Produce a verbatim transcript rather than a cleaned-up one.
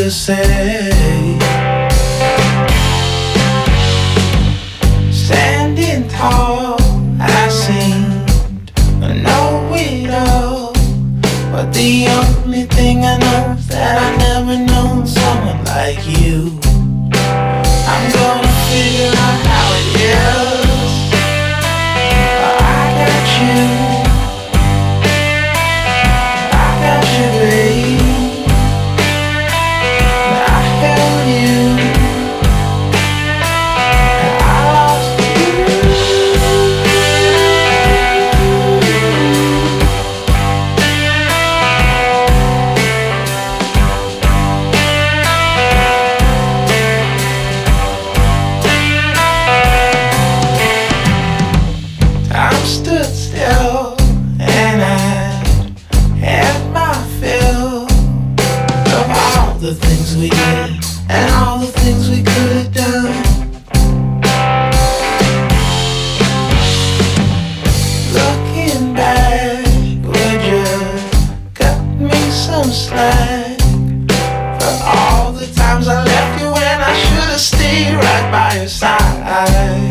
to say. Standing tall, I seem to know it all, but the only thing I know is that I never known someone like you. I'm gonna figure out how it is. I got you, I got you, babe. I held you, and I lost time stood still, and I had my fill of all the things we did and all the things we could have done. Looking back, would you cut me some slack for all the times I left you when I should have stayed right by your side?